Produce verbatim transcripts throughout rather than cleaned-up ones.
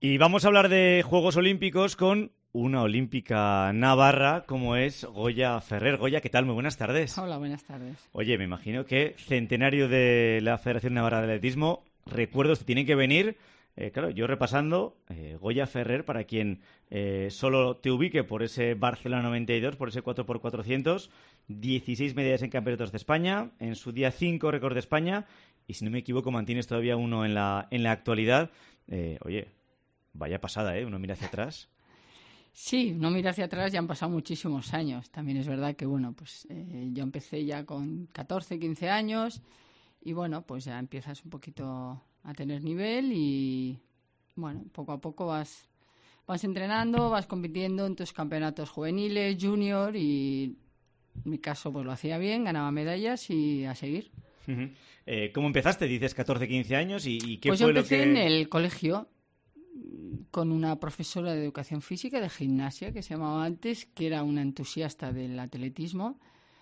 Y vamos a hablar de Juegos Olímpicos con una olímpica navarra como es Goya Ferrer. Goya, ¿qué tal? Muy buenas tardes. Hola, buenas tardes. Oye, me imagino que centenario de la Federación Navarra de Atletismo, recuerdos que tienen que venir. Eh, claro, yo repasando, eh, Goya Ferrer, para quien eh, solo te ubique por ese Barcelona noventa y dos, por ese cuatro por cuatrocientos, dieciséis medallas en campeonatos de España, en su día cinco récords de España, y si no me equivoco mantienes todavía uno en la, en la actualidad. Eh, oye, vaya pasada, ¿eh? Uno mira hacia atrás. Sí, uno mira hacia atrás, ya han pasado muchísimos años. También es verdad que, bueno, pues eh, yo empecé ya con catorce, quince años y, bueno, pues ya empiezas un poquito a tener nivel y, bueno, poco a poco vas, vas entrenando, vas compitiendo en tus campeonatos juveniles, junior y, en mi caso, pues lo hacía bien, ganaba medallas y a seguir. Uh-huh. Eh, ¿Cómo empezaste? Dices catorce, quince años y, y ¿qué pues fue yo empecé lo que...? en el colegio con una profesora de educación física de gimnasia que se llamaba antes, que era una entusiasta del atletismo,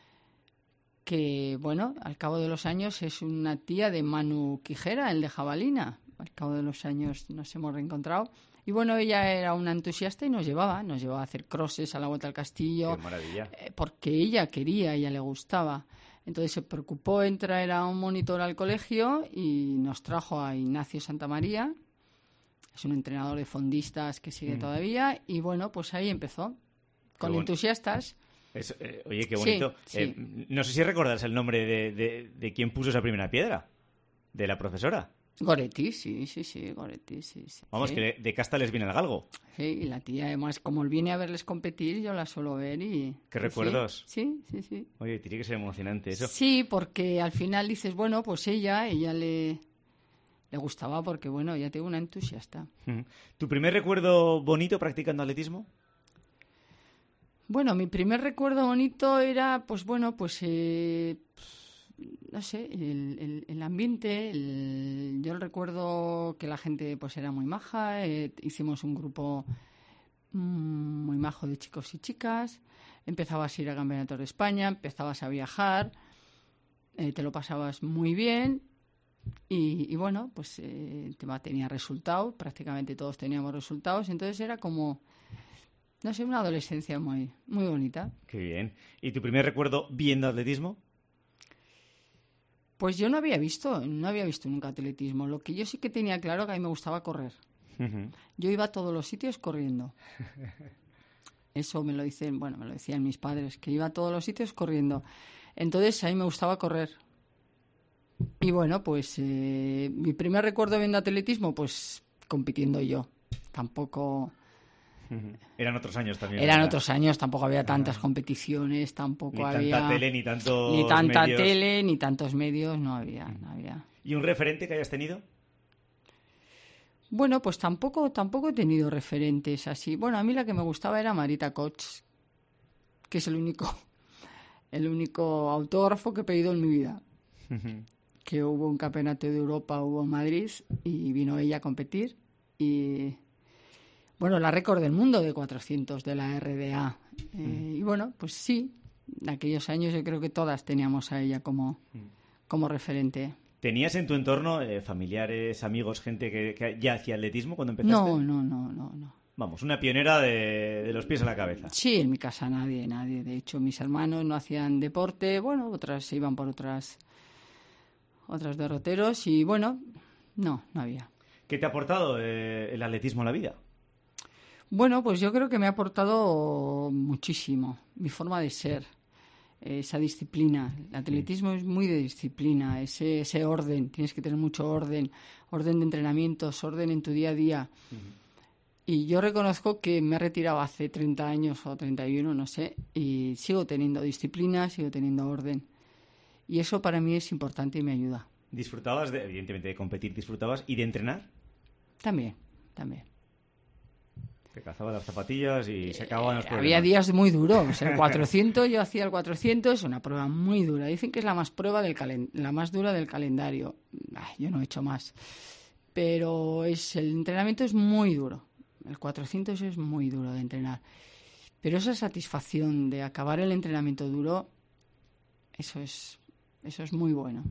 que, bueno, al cabo de los años es una tía de Manu Quijera, el de jabalina. Al cabo de los años nos hemos reencontrado. Y, bueno, ella era una entusiasta y nos llevaba, nos llevaba a hacer crosses a la Vuelta al Castillo. ¡Qué maravilla! Eh, porque ella quería, a ella le gustaba. Entonces se preocupó en traer a un monitor al colegio y nos trajo a Ignacio Santamaría. Es un entrenador de fondistas que sigue mm. todavía. Y, bueno, pues ahí empezó. Con bueno. entusiastas. Es, eh, oye, qué bonito. Sí, eh, sí. No sé si recuerdas el nombre de, de, de quién puso esa primera piedra. De la profesora. Goretti, sí, sí, sí, Goretti, sí, sí. Vamos, sí. que de casta les viene el galgo. Sí, y la tía, además, como él viene a verles competir, yo la suelo ver y... ¿Qué recuerdos? Sí, sí, sí. Oye, tiene que ser emocionante eso. Sí, porque al final dices, bueno, pues ella, ella le... le gustaba porque, bueno, ella tengo una entusiasta. ¿Tu primer recuerdo bonito practicando atletismo? Bueno, mi primer recuerdo bonito era, pues bueno, pues, eh, no sé, el, el, el ambiente. El, yo recuerdo que la gente pues era muy maja, eh, hicimos un grupo mmm, muy majo de chicos y chicas, empezabas a ir a campeonatos de España, empezabas a viajar, eh, te lo pasabas muy bien. Y, y bueno, pues eh, el tema tenía resultados, prácticamente todos teníamos resultados, entonces era como, no sé, una adolescencia muy, muy bonita. Qué bien. ¿Y tu primer recuerdo viendo atletismo? Pues yo no había visto, no había visto nunca atletismo. Lo que yo sí que tenía claro que a mí me gustaba correr. Uh-huh. Yo iba a todos los sitios corriendo. Eso me lo dicen, bueno, me lo decían mis padres, que iba a todos los sitios corriendo. Entonces a mí me gustaba correr. Y bueno, pues eh, mi primer recuerdo viendo atletismo, pues compitiendo yo. Tampoco... Uh-huh. Eran otros años también. Eran ¿verdad? otros años, tampoco había tantas uh-huh. competiciones, tampoco ni había... Ni tanta tele, ni tantos Ni tanta medios. tele, ni tantos medios, no había, no había. ¿Y un referente que hayas tenido? Bueno, pues tampoco, tampoco he tenido referentes así. Bueno, a mí la que me gustaba era Marita Koch, que es el único, el único autógrafo que he pedido en mi vida. Uh-huh. Que hubo un campeonato de Europa, hubo en Madrid, y vino ella a competir. Y, bueno, la récord del mundo de cuatrocientos de la R D A. Eh, mm. Y, bueno, pues sí, en aquellos años yo creo que todas teníamos a ella como, mm. como referente. ¿Tenías en tu entorno eh, familiares, amigos, gente que, que ya hacía atletismo cuando empezaste? No, no, no, no, no. Vamos, una pionera de, de los pies a la cabeza. Sí, en mi casa nadie, nadie. De hecho, mis hermanos no hacían deporte, bueno, otras se iban por otras... otros derroteros y, bueno, no, no había. ¿Qué te ha aportado eh, el atletismo a la vida? Bueno, pues yo creo que me ha aportado muchísimo, mi forma de ser, esa disciplina. El atletismo mm. es muy de disciplina, ese, ese orden, tienes que tener mucho orden, orden de entrenamientos, orden en tu día a día. Mm. Y yo reconozco que me he retirado hace treinta años o treinta y uno, no sé, y sigo teniendo disciplina, sigo teniendo orden. Y eso para mí es importante y me ayuda. ¿Disfrutabas, de, evidentemente, de competir? ¿Disfrutabas y de entrenar? También, también. Te cazabas las zapatillas y se acababan los eh, problemas. Había días muy duros. El cuatrocientos, yo hacía el cuatrocientos, es una prueba muy dura. Dicen que es la más, prueba del calen- la más dura del calendario. Ay, yo no he hecho más. Pero es, el entrenamiento es muy duro. El cuatrocientos es muy duro de entrenar. Pero esa satisfacción de acabar el entrenamiento duro, eso es... Eso es muy bueno.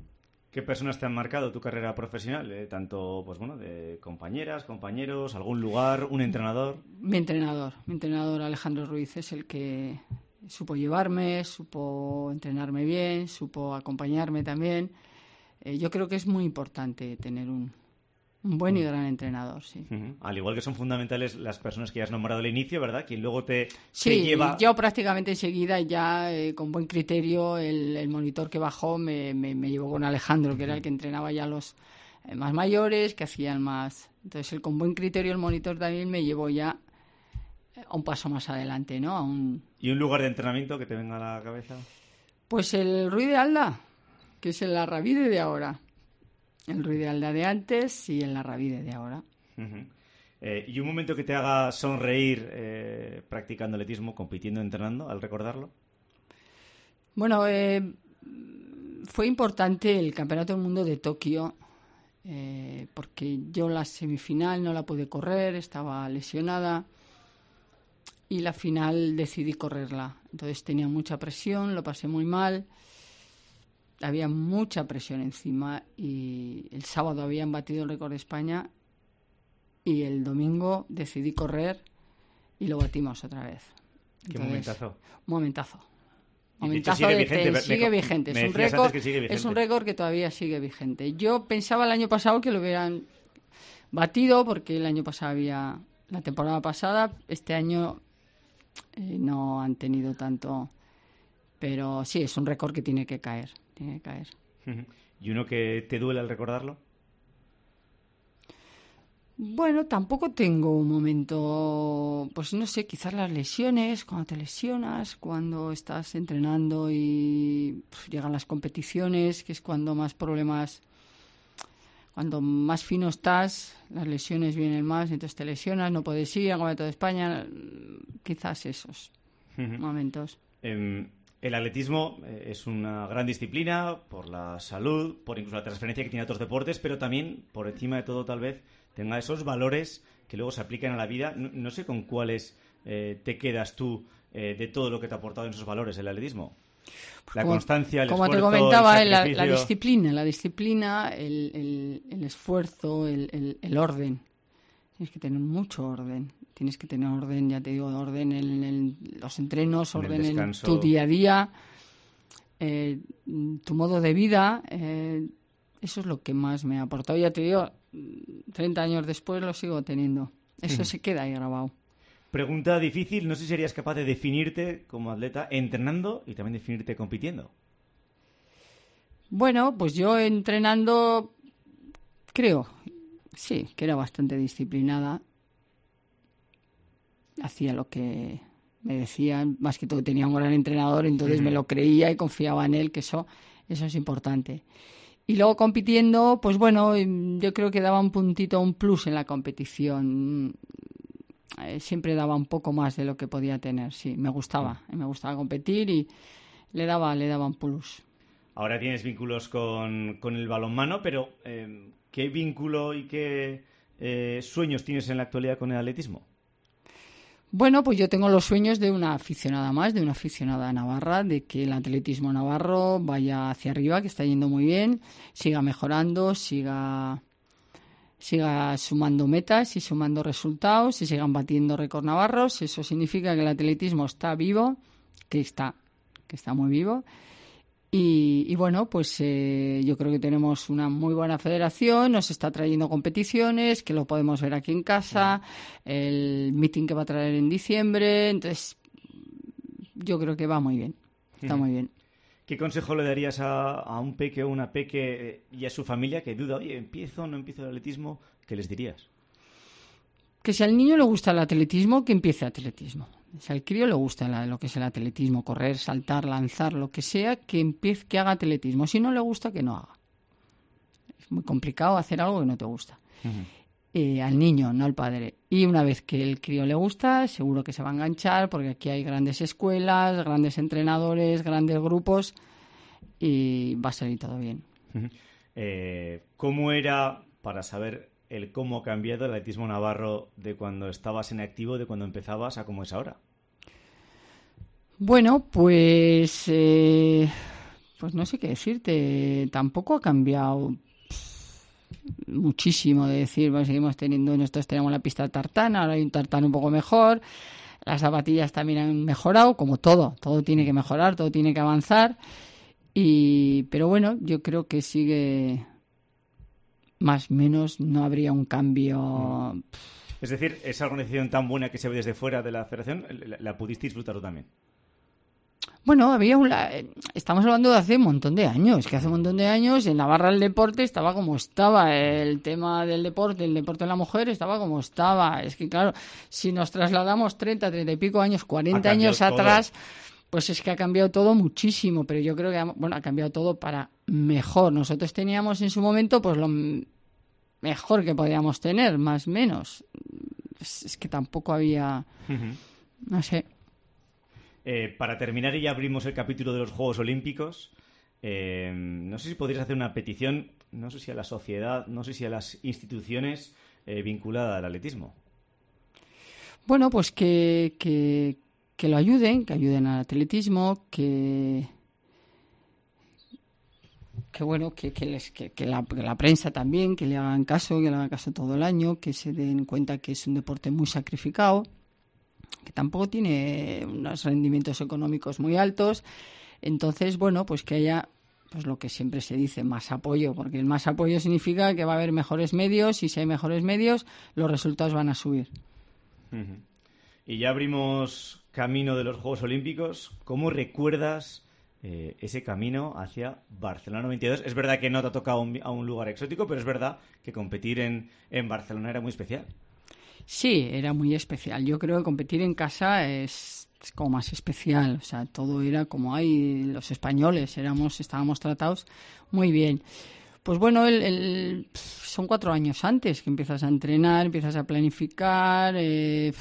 ¿Qué personas te han marcado tu carrera profesional? Eh, tanto, pues bueno, de compañeras, compañeros, algún lugar, un entrenador. Mi entrenador, mi entrenador Alejandro Ruiz es el que supo llevarme, supo entrenarme bien, supo acompañarme también. Eh, yo creo que es muy importante tener un, un buen y gran entrenador, sí. Uh-huh. Al igual que son fundamentales las personas que ya has nombrado al inicio, ¿verdad? Quien luego te, sí, te lleva... yo prácticamente enseguida ya eh, con buen criterio el, el monitor que bajó me, me, me llevó con Alejandro, que era el que entrenaba ya a los eh, más mayores, que hacían más... Entonces, el, con buen criterio el monitor también me llevó ya a un paso más adelante, ¿no? A un... ¿Y un lugar de entrenamiento que te venga a la cabeza? Pues el Ruiz de Alda, que es el Larravide de ahora. El Ruiz de Alda de antes y el Larravide de ahora. Uh-huh. Eh, ¿Y un momento que te haga sonreír eh, practicando atletismo, compitiendo, entrenando, al recordarlo? Bueno, eh, fue importante el Campeonato del Mundo de Tokio, eh, porque yo la semifinal no la pude correr, estaba lesionada, y la final decidí correrla. Entonces tenía mucha presión, lo pasé muy mal. Había mucha presión encima y el sábado habían batido el récord de España y el domingo decidí correr y lo batimos otra vez. Entonces, ¿qué momentazo? Momentazo. Momentazo sigue de, vigente. de, sigue me, vigente. Me es, un récord, que sigue vigente. Es un récord que todavía sigue vigente. Yo pensaba el año pasado que lo hubieran batido porque el año pasado había... La temporada pasada, este año eh, no han tenido tanto... Pero sí, es un récord que tiene que caer. Tiene que caer. ¿Y uno que te duele al recordarlo? Bueno, tampoco tengo un momento, pues no sé, quizás las lesiones, cuando te lesionas, cuando estás entrenando y pues, llegan las competiciones, que es cuando más problemas, cuando más fino estás, las lesiones vienen más, entonces te lesionas, no puedes ir al Campeonato de España, quizás esos uh-huh. momentos. Um... El atletismo es una gran disciplina por la salud, por incluso la transferencia que tiene a otros deportes, pero también, por encima de todo, tal vez, tenga esos valores que luego se aplican a la vida. No, no sé con cuáles eh, te quedas tú eh, de todo lo que te ha aportado en esos valores el atletismo. Pues la como, constancia, el como esfuerzo, te comentaba, el la, la disciplina, la disciplina, el, el, el esfuerzo, el, el, el orden. Tienes que tener mucho orden. Tienes que tener orden, ya te digo, orden en, en los entrenos, en orden en tu día a día, eh, tu modo de vida. Eh, eso es lo que más me ha aportado. Ya te digo, treinta años después lo sigo teniendo. Eso mm. se queda ahí grabado. Pregunta difícil. No sé si serías capaz de definirte como atleta entrenando y también definirte compitiendo. Bueno, pues yo entrenando creo, sí, que era bastante disciplinada. Hacía lo que me decían, más que todo tenía un gran entrenador, entonces uh-huh. me lo creía y confiaba en él, que eso, eso es importante. Y luego compitiendo, pues bueno, yo creo que daba un puntito, un plus en la competición. Eh, siempre daba un poco más de lo que podía tener, sí, me gustaba, uh-huh. me gustaba competir y le daba, le daba un plus. Ahora tienes vínculos con, con el balonmano, pero eh, ¿qué vínculo y qué eh, sueños tienes en la actualidad con el atletismo? Bueno, pues yo tengo los sueños de una aficionada más, de una aficionada navarra, de que el atletismo navarro vaya hacia arriba, que está yendo muy bien, siga mejorando, siga, siga sumando metas y sumando resultados y sigan batiendo récords navarros. Eso significa que el atletismo está vivo, que está, que está muy vivo. Y, y bueno, pues eh, yo creo que tenemos una muy buena federación, nos está trayendo competiciones, que lo podemos ver aquí en casa, el meeting que va a traer en diciembre, entonces yo creo que va muy bien, está muy bien. ¿Qué consejo le darías a, a un peque o una peque y a su familia que duda, oye, ¿empiezo o no empiezo el atletismo? ¿Qué les dirías? Que si al niño le gusta el atletismo, que empiece atletismo. Si al crío le gusta la, lo que es el atletismo, correr, saltar, lanzar, lo que sea, que empiece, que haga atletismo. Si no le gusta, que no haga. Es muy complicado hacer algo que no te gusta. Uh-huh. Eh, al niño, no al padre. Y una vez que el crío le gusta, seguro que se va a enganchar, porque aquí hay grandes escuelas, grandes entrenadores, grandes grupos, y va a salir todo bien. Uh-huh. Eh, ¿Cómo era, para saber el cómo ha cambiado el atletismo navarro de cuando estabas en activo, de cuando empezabas, a cómo es ahora? Bueno, pues eh, pues no sé qué decirte, tampoco ha cambiado muchísimo de decir, bueno, seguimos teniendo, nosotros tenemos la pista tartana, ahora hay un tartán un poco mejor, las zapatillas también han mejorado, como todo, todo tiene que mejorar, todo tiene que avanzar, y pero bueno, yo creo que sigue más o menos, no habría un cambio. Mm. Es decir, esa organización tan buena que se ve desde fuera de la federación, ¿la, la pudiste disfrutar tú también? Bueno, había una, estamos hablando de hace un montón de años, que hace un montón de años en la barra del deporte estaba como estaba, el tema del deporte, el deporte de la mujer estaba como estaba. Es que claro, si nos trasladamos treinta, treinta y pico años, cuarenta años atrás, pues es que ha cambiado todo muchísimo, pero yo creo que bueno, ha cambiado todo para mejor. Nosotros teníamos en su momento pues lo mejor que podíamos tener, más o menos. Es, es que tampoco había, uh-huh. no sé. Eh, para terminar, y ya abrimos el capítulo de los Juegos Olímpicos, eh, no sé si podrías hacer una petición, no sé si a la sociedad, no sé si a las instituciones eh, vinculadas al atletismo. Bueno, pues que, que, que lo ayuden, que ayuden al atletismo, que que bueno, que, que, les, que, que, la, que la prensa también, que le hagan caso, que le hagan caso todo el año, que se den cuenta que es un deporte muy sacrificado, que tampoco tiene unos rendimientos económicos muy altos. Entonces, bueno, pues que haya, pues lo que siempre se dice, más apoyo, porque el más apoyo significa que va a haber mejores medios, y si hay mejores medios, los resultados van a subir. Uh-huh. Y ya abrimos camino de los Juegos Olímpicos. ¿Cómo recuerdas eh, ese camino hacia Barcelona noventa y dos? Es verdad que no te ha tocado un, a un lugar exótico, pero es verdad que competir en, en Barcelona era muy especial. Sí, era muy especial. Yo creo que competir en casa es, es como más especial. O sea, todo era como hay los españoles, éramos, estábamos tratados muy bien. Pues bueno, el, el, son cuatro años antes que empiezas a entrenar, empiezas a planificar, eh,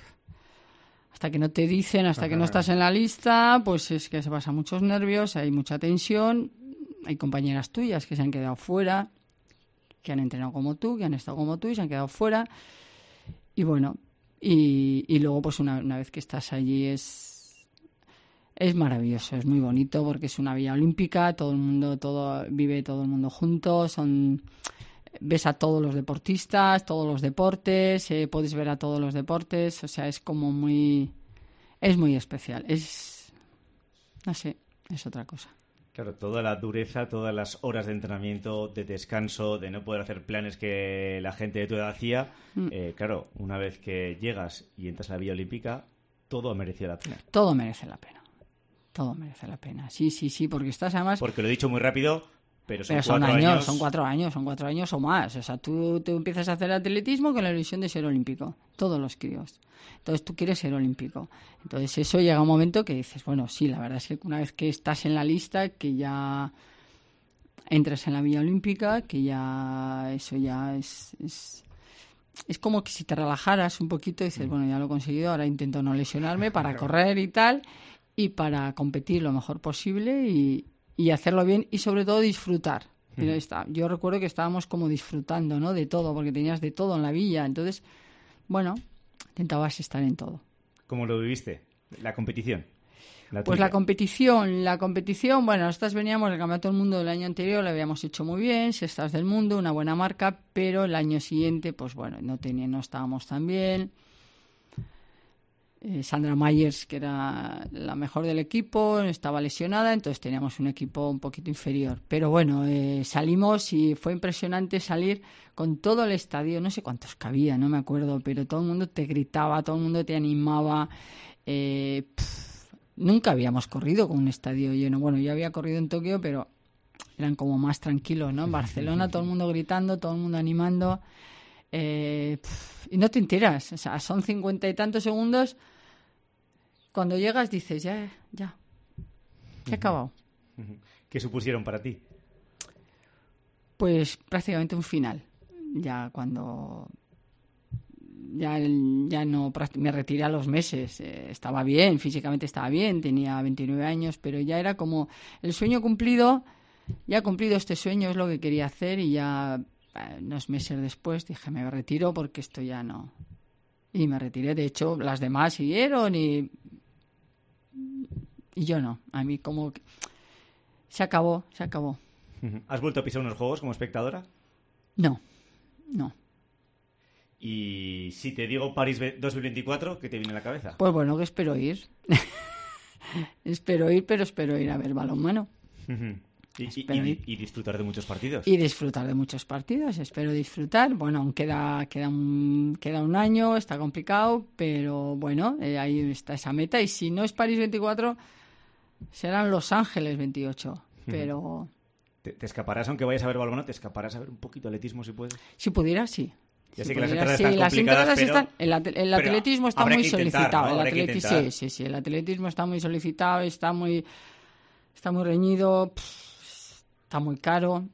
hasta que no te dicen, hasta Ajá. que no estás en la lista, pues es que se pasan muchos nervios, hay mucha tensión, hay compañeras tuyas que se han quedado fuera, que han entrenado como tú, que han estado como tú y se han quedado fuera. Y bueno, y, y luego pues una, una vez que estás allí es es maravilloso, es muy bonito porque es una villa olímpica, todo el mundo, todo vive todo el mundo juntos, son ves a todos los deportistas, todos los deportes, eh, puedes ver a todos los deportes, o sea, es como muy es muy especial, es no sé, es otra cosa. Claro, toda la dureza, todas las horas de entrenamiento, de descanso, de no poder hacer planes que la gente de tu edad hacía, mm. eh, claro, una vez que llegas y entras a la Villa Olímpica, todo mereció la pena. Todo merece la pena. Todo merece la pena. Sí, sí, sí, porque estás además... Porque lo he dicho muy rápido, pero son, pero son cuatro años, años... Son cuatro años, son cuatro años o más. O sea, tú, tú empiezas a hacer atletismo con la ilusión de ser olímpico. Todos los críos. Entonces tú quieres ser olímpico. Entonces eso llega un momento que dices, bueno, sí, la verdad es que una vez que estás en la lista, que ya entras en la Villa Olímpica, que ya eso ya es... es Es como que si te relajaras un poquito y dices, bueno, ya lo he conseguido, ahora intento no lesionarme para correr y tal, y para competir lo mejor posible y, y hacerlo bien y sobre todo disfrutar. Mm. Yo recuerdo que estábamos como disfrutando, ¿no?, de todo, porque tenías de todo en la villa. Entonces, bueno, intentabas estar en todo. ¿Cómo lo viviste? La competición. La pues la competición, la competición, bueno, nosotros veníamos del Campeonato del Mundo del año anterior, lo habíamos hecho muy bien, sextas del mundo, una buena marca, pero el año siguiente, pues bueno, no tenía, no estábamos tan bien. Eh, Sandra Myers, que era la mejor del equipo, estaba lesionada, entonces teníamos un equipo un poquito inferior. Pero bueno, eh, salimos y fue impresionante salir con todo el estadio, no sé cuántos cabía, no me acuerdo, pero todo el mundo te gritaba, todo el mundo te animaba. Eh, pff, Nunca habíamos corrido con un estadio lleno. Bueno, yo había corrido en Tokio, pero eran como más tranquilos, ¿no? En Barcelona todo el mundo gritando, todo el mundo animando. Eh, y no te enteras. O sea, son cincuenta y tantos segundos. Cuando llegas dices, ya, ya, ya he acabado. ¿Qué supusieron para ti? Pues prácticamente un final. Ya cuando... Ya, ya no me retiré a los meses, eh, estaba bien, físicamente estaba bien, tenía veintinueve años, pero ya era como el sueño cumplido, ya he cumplido este sueño, es lo que quería hacer y ya eh, unos meses después dije, me retiro porque esto ya no. Y me retiré, de hecho las demás siguieron y, y yo no, a mí como... Se acabó, se acabó. ¿Has vuelto a pisar unos juegos como espectadora? No, no. Y si te digo París dos mil veinticuatro, ¿qué te viene a la cabeza? Pues bueno, que espero ir. espero ir, pero espero ir a ver balonmano. y, y, y, y disfrutar de muchos partidos. Y disfrutar de muchos partidos, espero disfrutar. Bueno, aún queda, queda, un, queda un año, está complicado, pero bueno, eh, ahí está esa meta. Y si no es París veinticuatro, serán Los Ángeles veintiocho. Pero... ¿Te, te escaparás, aunque vayas a ver balonmano, te escaparás a ver un poquito atletismo si puedes? Si pudiera, sí. Ya si sé que pudiera, las entradas sí, están las complicadas, entradas pero... están, el, at el atletismo está muy solicitado. ¿no? El atleti sí, sí, sí, el atletismo está muy solicitado, está muy, está muy reñido, pff, está muy caro,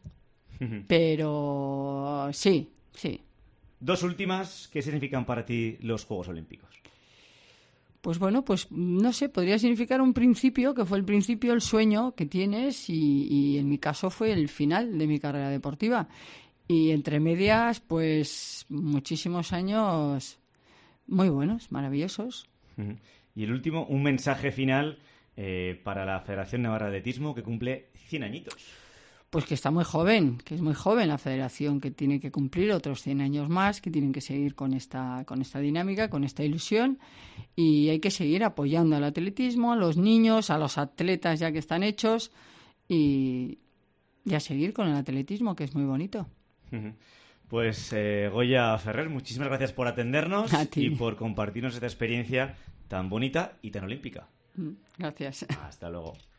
pero sí, sí. Dos últimas, ¿qué significan para ti los Juegos Olímpicos? Pues bueno, pues no sé, podría significar un principio, que fue el principio, el sueño que tienes y, y en mi caso fue el final de mi carrera deportiva. Y entre medias, pues muchísimos años muy buenos, maravillosos. Uh-huh. Y el último, un mensaje final eh, para la Federación Navarra de Atletismo que cumple cien añitos. Pues que está muy joven, que es muy joven la federación, que tiene que cumplir otros cien años más, que tienen que seguir con esta, con esta dinámica, con esta ilusión, y hay que seguir apoyando al atletismo, a los niños, a los atletas ya que están hechos, y, y a seguir con el atletismo, que es muy bonito. Pues eh, Goya Ferrer, muchísimas gracias por atendernos y por compartirnos esta experiencia tan bonita y tan olímpica. Gracias. Hasta luego.